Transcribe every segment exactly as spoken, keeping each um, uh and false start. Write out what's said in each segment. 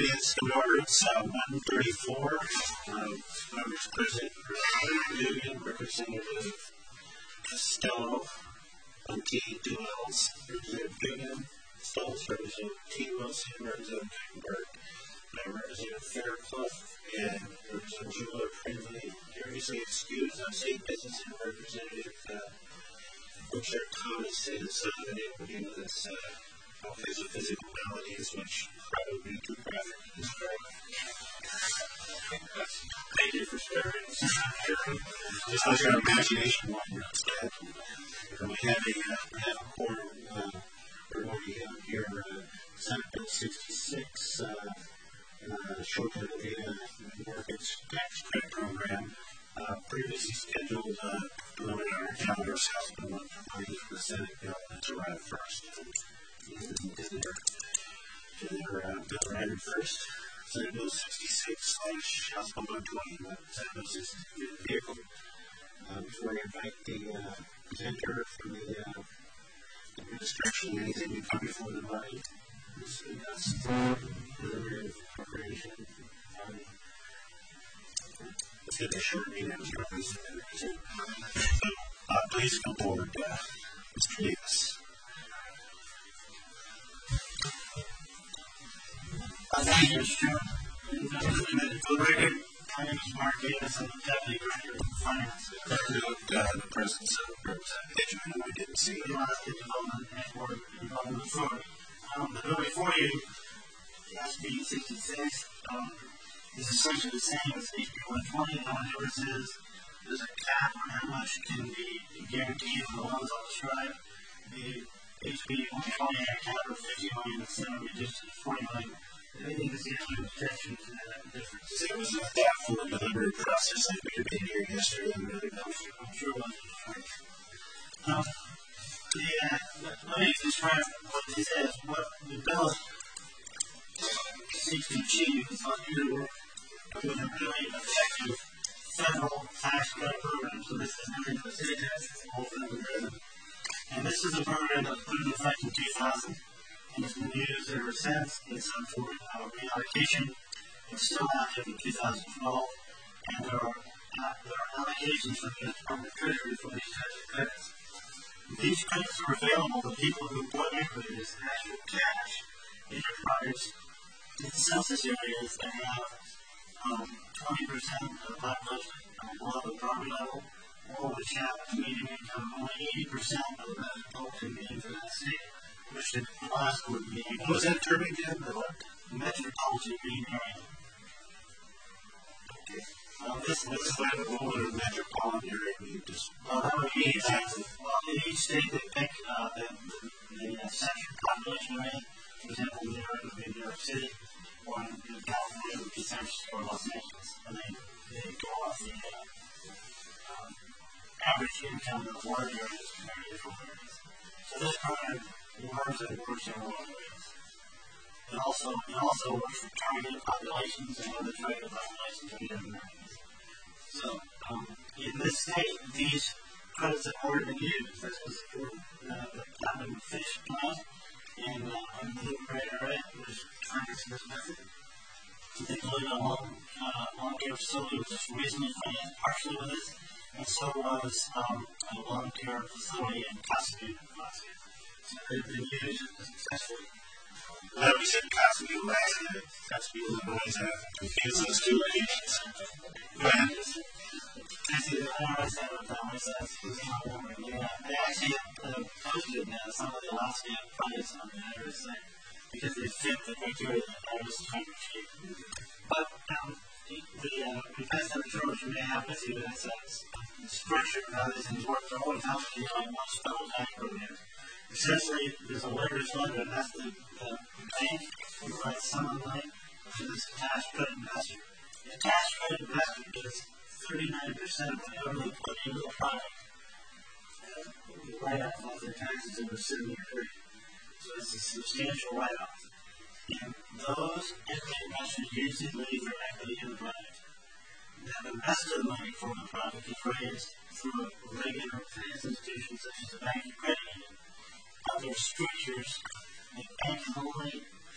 meeting is in order. It's uh, one thirty-four. Uh, members present, Representative Dugan, Representative Costello, on T. Duels, Representative Dugan, Stoltz, Representative T. Wilson, Representative Gutenberg, uh, Representative Fairclough, and Representative Julia Prinsley. You're usually excused on state business, and Representative uh, Butcher Thomas is uh, unable to with us. Uh, Office of Physical Maladies, which probably too graphic to describe. Thank you for sharing. Just let your imagination wander instead. We have a, uh, we have a quorum, uh, we're going to have here uh, Senate Bill sixty-six, uh, uh, short-term data mortgage tax credit program, uh, previously scheduled uh, preliminary calendars has been one for the Senate bill that's arrived first. Is there, is there uh, bill right first? Senate Bill sixty-six slash House Bill one twenty, Senate Bill sixty-two vehicle. Uh, before I invite the uh, presenter from the uh, administration, anything you come before the body, discuss preliminary appropriation. Um, let's get a short meeting. So, uh, please come forward, uh, Mister Davis. Uh, thank you, Mister Chairman. For the record, my name is Mark Davis. I'm the Deputy Director of Finance. Uh, the presence of Representative Hitchman, who we didn't see. The Alaska Development Network Development Authority. Um, the bill before you, S B sixty-six, um, is essentially the same as H B one twenty. All it ever says there's a cap on how much can be guaranteed for the loans I'll describe. The H B one twenty had a cap of fifty million dollars, the Senate reduced it to forty million dollars. I think it's the only protection to that difference. So it was a thoughtful deliberate process like we were being here yesterday and really I'm sure, I'm sure it was. Um, the, uh, let, let me describe what this is. What the bill seeks to achieve is on your work with a really effective federal tax credit program. So this is not even a state tax, it's a whole federal program. And this is a program that was put into effect in two thousand. And it's been used ever since. It's up for uh, reallocation. It's still active in two thousand twelve. And there are, uh, there are allocations from the Department of Treasury for these types of credits. These credits are available to people who put equity as actual cash in their projects in census areas that have um, twenty percent of the population below the poverty level, or which have median income only eighty percent of the metropolitan mean for that state. Which the last would be. What was that term again? The what? Metropolitan mean area. Okay. Um, this looks like a older metropolitan area. You just. Well, that would be exactly. Well, in each state they pick uh, the, the, the uh, central population area. For example, New York would be New York City, or in, in California would be San Francisco or Los Angeles. And they, they go off the uh, um, average income of the water areas compared to different areas. So this program works and works in a lot of ways. It also, it also works for targeted populations and other targeted populations in different areas. So, um, in this state, these credits have already been used. This was for uh, the Captain Fish Plan and uh, the Blue Ray Area, which targets this method. They included a long, uh, long care facility, which was recently financed partially with this, and so was um, a long care facility in Cascade, Alaska. So they've been used successfully. Well, we said Cascade, Alaska. Cascade, Illinois, have confused those two locations. Go ahead. Cascade, Illinois, have that's yeah, they actually uh, posted uh, some of the Alaska projects on the Iris site because they fit the criteria that Iris is trying to achieve. But um, the uh, defense controllers you may have with you that it's structured rather than work. They're always allocated on one federal tax program. Essentially, there's a leverage loan, and that's the, the bank who provides some of the money to this cash credit investor. The cash credit investor gets thirty-nine percent of whatever they put into the product uh, right off of their taxes over a seven-year period. So it's a substantial write-off. And those equity investors usually leave their equity in the product. Now, the rest of the money from the product is raised through a regular finance institution such as a bank or credit union. Other structures, the bank can only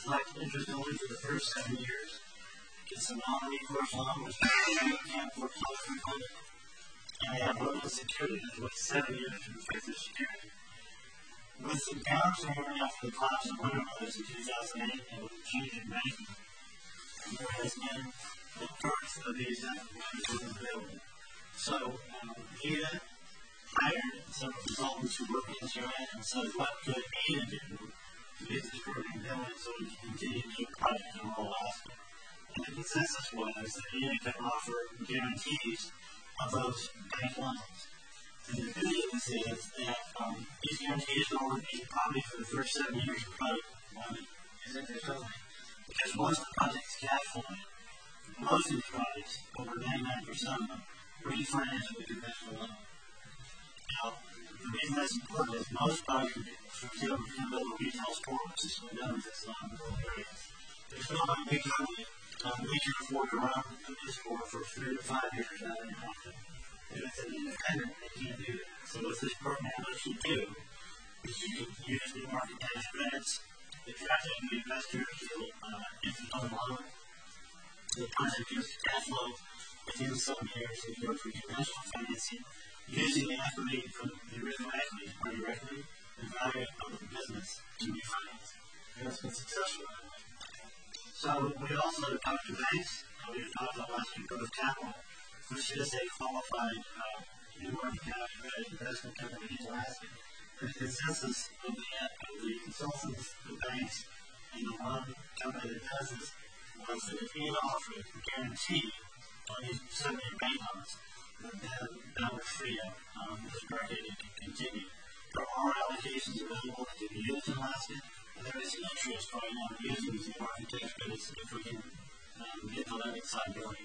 collect interest only for the first seven years. It's a non-recourse loan, which means you can't foreclose or fund it. And they have limited security that waits seven years to affect their security. With the downturn after the collapse of Lehman Brothers in two thousand eight and with the change in banking, there has been the first of these applications available. So, um, he hired some consultants who work in this area and said, what could Ada do to get this program going so we can continue to do projects in rural Alaska? And the consensus was that Ada could offer guarantees of those bank loans. And the good news is that um, these guarantees will only be probably for the first seven years of project money is interest only. Because once the project's cash flowing, most of these projects, over ninety-nine percent of them, refinance with a conventional loan. Now, the reason that's important is most projects, for example, can build a retail store, which is what done with this loan in rural areas. There's no like big company, um, we can afford to run a new store for three to five years out of your market. If it's an independent, they can't do that. So what this program lets you do is you can use the market tax credits, attract new investors to uh, interest on the loan. The project gives the cash flow within some years of your conventional financing, using the equity from the original equity, or your equity, and value of the business to refinance. And that's been successful that way. So we also talked to banks, and we talked about Alaska Growth Capital, which is a qualified uh, new market cap credit investment company in Alaska. And the consensus of the, of the consultants, the banks, and the one company that does this was that if you offer a guarantee on these seven-year bank loans, then that would free up um, this market to continue. There are allocations available that can be used in Alaska, and there is interest right now in using these new market tax credits if we can um, get the lending side going.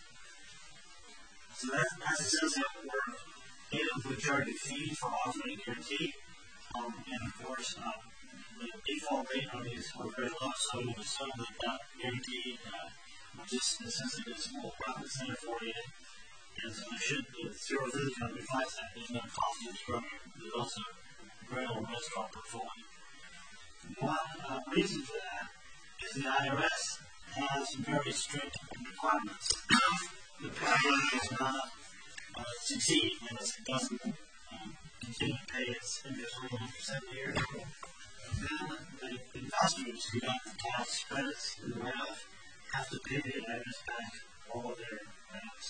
So that's, that's essentially how it works. Ada would charge a fee for offering a guarantee, um, and of course, um, the default rate on these are very low, so we assume that that guarantee uh, will just essentially get a small profit center for you. And so there should be zero income reflects that. There's no cost to the program. There's also very little risk on portfolio. One uh, reason for that is the I R S has very strict requirements. The program does not uh, succeed unless it doesn't um, continue to pay its interest only for seven years. Then the investors who got the tax credits in the write-off have to pay the I R S back all of their write-offs.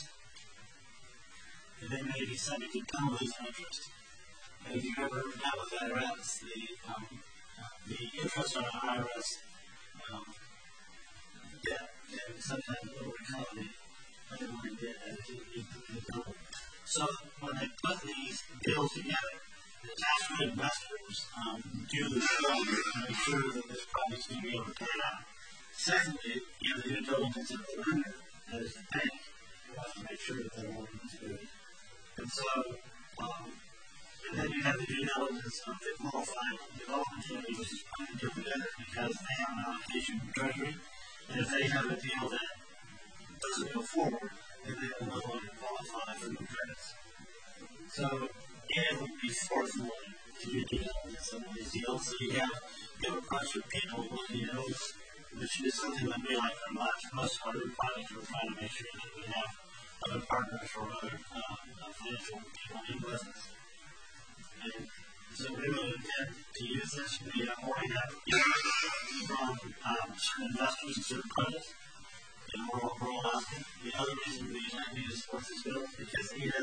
And they may be subject to penalties and interest. And if you've ever dealt with I R S, the, um, the interest on an I R S um, debt can sometimes overcome the underlying debt as you double. So when they put these bills together, the tax credit investors um, do the work to make sure that this project's going to be able to pay out. Secondly, you have the due diligence of the lender, that is the bank, who wants to make sure that the loan is good. And so, um, and then you have the due diligence of the qualified development entity, which is probably different better because they have an allocation from Treasury. And if they have a deal that doesn't go forward, then they will no longer qualify for the credits. So, it would be forthcoming to do due diligence on these deals. So you have, you have a bunch of people looking at those, which is something that we like very much. Most of our projects are trying to make sure that we have other partners or other um, financial people in business. And so we really intend to use this. We uh, already have from um, certain investors and certain projects in rural, rural Alaska. The other reason we intend to use support this bill is because Ada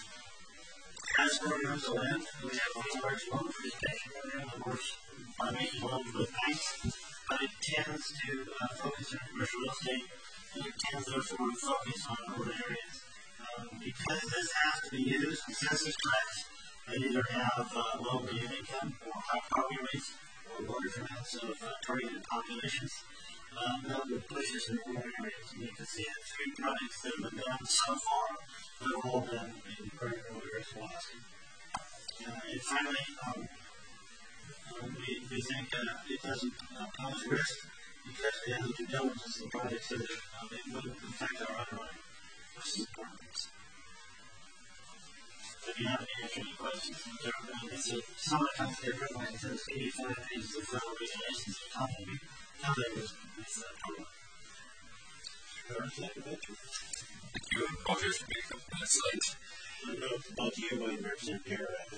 has programs to lend. We have a large loan participation program that works by making loans with banks, but it tends to uh, focus on commercial real estate. And it tends therefore to focus on urban areas. Um, because this has to be used in census tracts, they either have uh, low median income or high poverty rates or large amounts of uh, targeted populations. Um, that would push us in rural areas. And you can see that three projects that have been done so far that have all been in very rural areas of Alaska. Uh, and finally, um, uh, we, we think uh, it doesn't uh, pose risk because we have the due diligence of the project so that um, it wouldn't affect our underwriting for supporters. So if you have any answer any questions, it's a somewhat complicated program. It says eighty-five pages of federal regulations and company. Sounds like it's, it's uh, totally. Thank you. Apologies for being a couple minutes late. No, both you and Representative Pierre.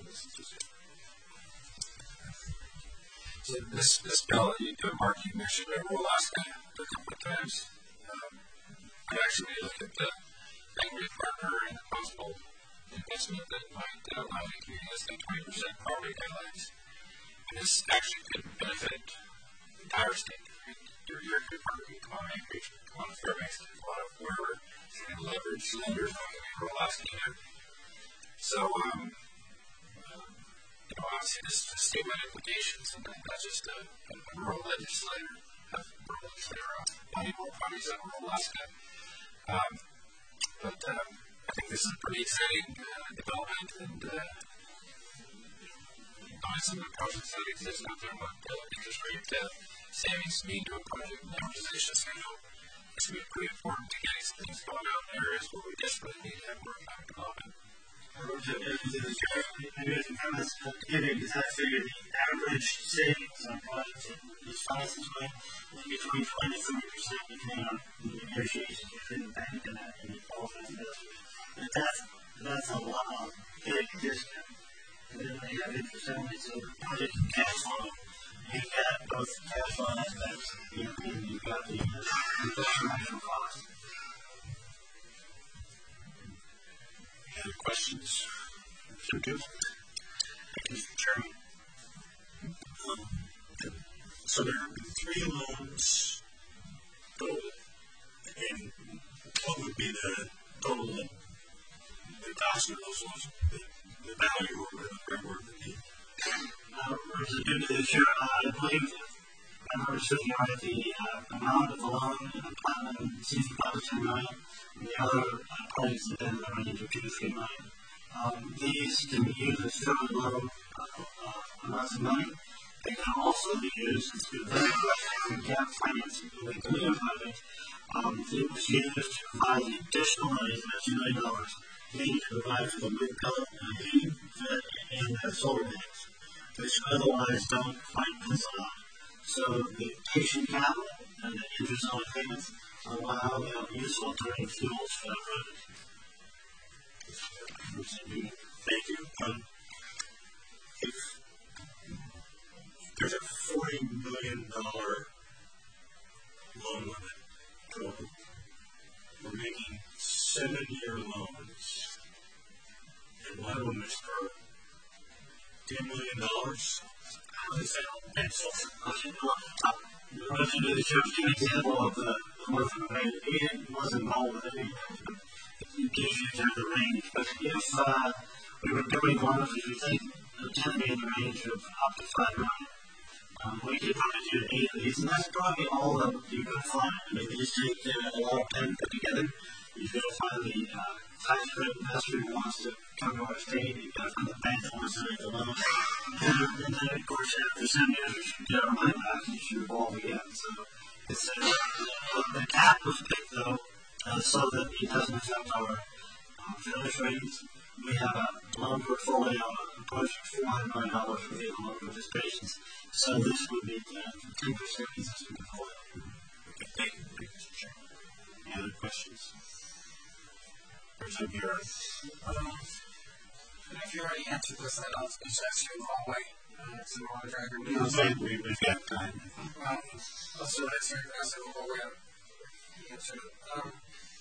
So this, this bill, you, uh, Mark, you mentioned Rural Alaska a couple of times. Um, I actually looked at the Angry Partner and the possible investment that might uh, allow you to use the twenty percent property guidelines. And this actually could benefit the entire state. Your, your, your part of the economy, a lot of Fairbanks, a lot of wherever you can leverage lenders on the Rural Alaska either. So, um, you know, obviously this has statewide implications, and not just a, a, a rural legislator, a rural legislator of money more parties on Rural Alaska. Um, but um, I think this is a pretty exciting uh, development, and uh, on some of the projects that exist out there, what the interest rate uh, savings mean to a project amortization schedule. It's going to be pretty important to getting some things going out in areas where we desperately need to have more economic development. Maybe as a premise, to give you an exact figure, the average savings on projects in these finances way is between twenty to thirty percent depending on the negotiations between the bank and the qualified investors. But that's, that's a lot of big discount. And then they have interest only, so the project can cash flow. You've got both cash flow aspects, you know, and you've got the infrastructure costs. Any other questions? Thank you, Mister Chairman. Um, so there have been three loans total, and what would be the total, the, the cost of those loans, the, the value or the framework would be? Uh, Representative to the Chair, I believe I understood you right, the uh, amount of the loan in the platinum seems about ten million, and the other uh, parties have been in the range of two to three million. Um, these can be used as fairly low uh, uh, amounts of money. They can also be used as very aggressive gap financing. We can do it. Um, it was used to provide the additional money, about two million dollars, needed to provide for the wind pellet uh, heating and uh, solar panels, which otherwise don't quite pencil out. So the patient capital and the interest-only payments allow uh, use of alternative fuels for that project. Thank you. Um, if there's a forty million dollars loan limit total, we're making seven-year loans, and one of them is for ten million dollars. How does that pencil? The motion to the church give an example of the work we made. It wasn't involved with it. It gives you kind of the range. But if uh, we were doing one of, you think, ten in the range of up to five million, um, we could probably do eight of these, and that's probably all that you could find. I mean, if you just take uh, a lot of pen put together, you've got to find the uh, tax credit investor who wants to come to our state, you've got to find the bank who wants to make the loan. And, and then, of course, after seven years, you should get our money back and you should evolve again. So it's uh, the cap was picked, though, uh, so that it doesn't affect our uh, finish ratings. We have a loan portfolio approaching four hundred million dollars for vehicle loan participations. So this would be the ten percent existing portfolio. Okay, thank you, Mister Chairman. Any other questions? Representative Bureau. Um, if you already answered this, I don't think that's your wrong way. Uh, it's a long driver. No, we, we've got time. Um, also, that's your aggressive wrong way. You answered it. Um,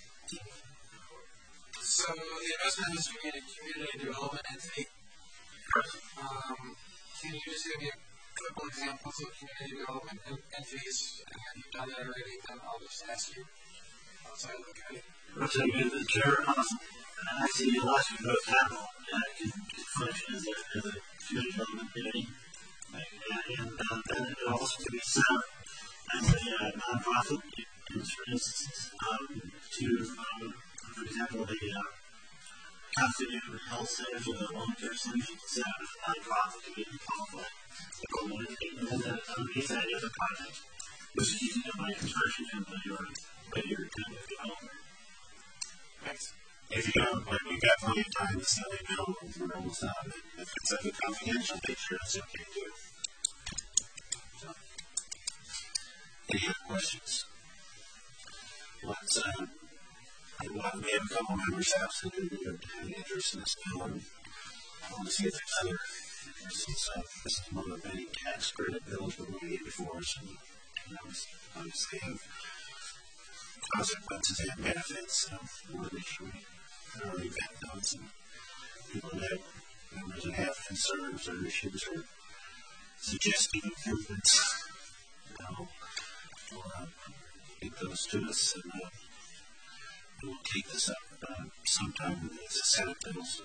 so, the investment is community, community development entity. Um, can you just give me a couple examples of community development entities? And if you've done that already, then I'll just ask you outside of the county. Representative the Chair, um, I see the last one goes capital. Uh, can function as a, as a community development entity. And uh, then it also can be set up as a uh, nonprofit, for instance, um, to, um, for example, the uh, Constitute Health Center for the Long Care Solutions set up as a nonprofit to be qualified. And then underneath that is a project, which is using a money construction company or by your kind of developer. Thanks. If you don't, like, we've got plenty of time to say no, we're almost out of it. If it's like a confidential picture, it's okay to do. So, Any other questions? Let's, uh, we have a couple members absent who have an interest in this bill, and I want to see if there's other interests. Uh, this is one of the many tax credit bills we're going to get before us, and you know, obviously have consequences and benefits. So we want to make sure we thoroughly vet those, and people that members that have concerns or issues or suggesting improvements, you know, will uh, get those to us, and uh, we'll take this up uh, sometime as a Senate bill, so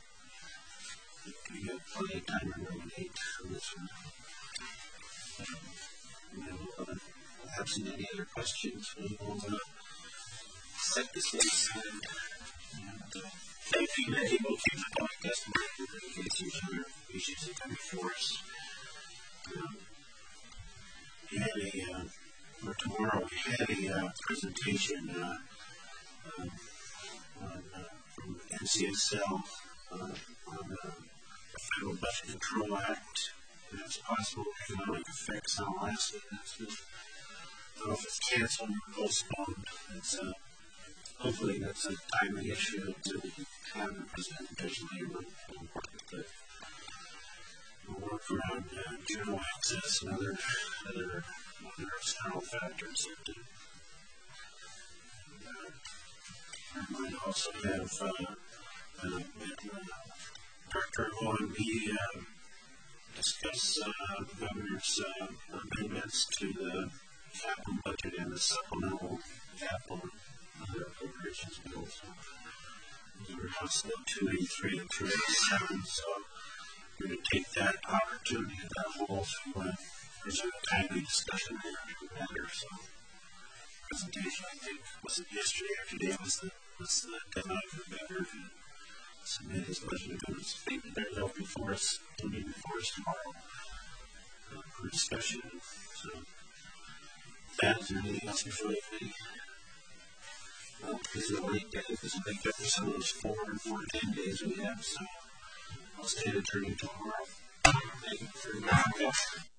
we have plenty of time to nominate on this one. Um, you know, uh, absent any other questions, we will uh, set this aside. And uh, thank you, Eddie. We'll keep the podcast monitored in case there's other issues that come before us. Um, we had a, uh, for tomorrow, we had a uh, presentation uh, um, on, uh, from N C S L uh, on uh, the Federal Budget Control Act and its possible economic effects on Alaska. That's been, I don't know if it's canceled or postponed. It's, uh, hopefully that's a timely issue to have and present additionally. But we'll work around uh, general access and other, other, other external factors that do. We might also have uh, uh, uh, Director O M B uh, discuss uh, the governor's uh, amendments to the capital budget and the supplemental capital and other appropriations bills. Those are House Bill two eighty-three and two eighty-seven, so we're going to take that opportunity of that whole to uh, present a timely discussion there on the matter. So, presentation, I think, was it yesterday or today was the, was the deadline for the governor to submit his budget amendments. I think they're out before us, they'll be before us tomorrow uh, for discussion. So, that, is there anything else before you think? Well, this is a late day, this will make up for some of those four and four to ten days we have, so I'll stand adjourned tomorrow. Thank you very much.